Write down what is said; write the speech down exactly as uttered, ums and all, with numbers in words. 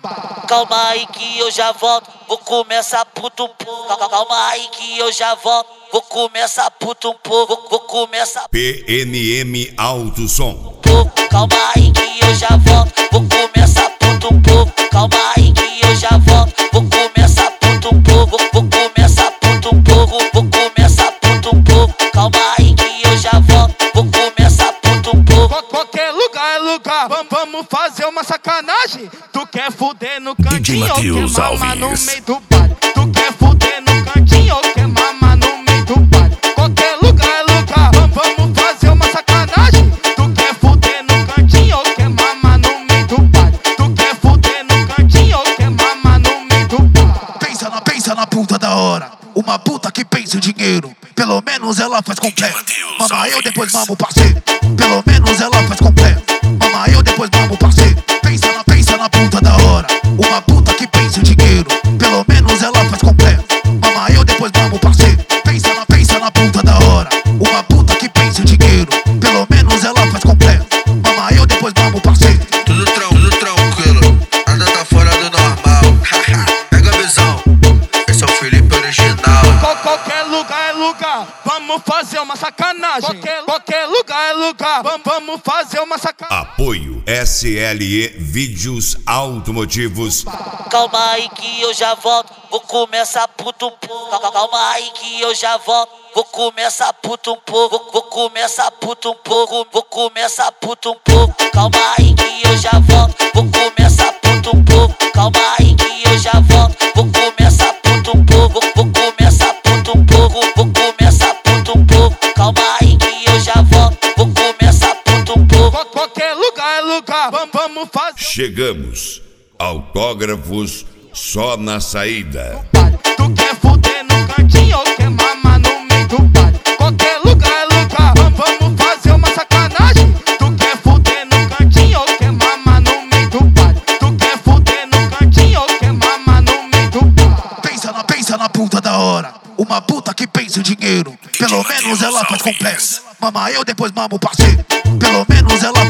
Calma aí que eu já volto, vou começar puto um pouco. Calma aí que eu já volto, vou começar puto um pouco. Vou começar P N M Alto Som. Calma aí que eu já volto, vou começar puto um pouco. Calma aí que eu já volto, vou começar puto um pouco. Vou começar puto um pouco, vou começar puto um pouco. Calma aí que eu já volto, vou começar puto um pouco. Qualquer lugar é lugar, vamos fazer uma sacanagem. Tu quer fuder no cantinho ou quer mamar no meio do baile? Tu quer fuder no cantinho ou quer mamar no meio do baile? Qualquer lugar é lugar, vamos fazer uma sacanagem. Tu quer fuder no cantinho ou quer mamar no meio do baile? Tu quer fuder no cantinho ou quer mamar no meio do baile? Pensa na, pensa na puta da hora. Uma puta que pensa em dinheiro. Pelo menos ela faz completo. Mama eu, depois mamo parceiro. Pelo menos ela faz completo. Mama eu, depois mamo parceiro. Pensa na, pensa na puta da hora. Uma puta que pensa em dinheiro. Pelo menos ela faz completo. Mama eu, depois mamo parceiro. Pensa na, pensa na puta da hora. Uma puta que pensa em dinheiro. Pelo menos ela faz completo. Mama eu, depois mamo parceiro. Tudo, tran tudo tranquilo, nada tá fora do normal. Pega a visão, esse é o Felipe original. Qual, qualquer lugar é lugar, vamos fazer uma sacanagem. Qualquer, qualquer lugar é lugar, vamos, vamos fazer uma sacanagem. Apoio S L E Vídeos Automotivos. Calma aí que eu já volto, vou começar puto um pouco. Calma aí que eu já volto, vou começar puto um pouco. Vou começar puto um pouco, vou começar puto um pouco. Calma aí que eu já volto, vou começar puto um pouco. Calma aí que eu já volto, vou começar puto um pouco. Vou começar puto um pouco, vou começar puto um pouco. Calma aí que eu já volto, vou começar puto um pouco. Qualquer lugar é lugar, vamos fazer. Chegamos. Autógrafos só na saída. Tu quer fuder no cantinho ou quer mamar no meio do baile? Qualquer lugar é lugar, vamos fazer uma sacanagem. Tu quer fuder no cantinho ou quer mamar no meio do baile? Tu quer fuder no cantinho ou quer mamar no meio do baile? Pensa na, pensa na puta da hora. Uma puta que pensa em dinheiro. Pelo menos ela faz completo. Mama eu, depois mamo parceiro. Pelo menos ela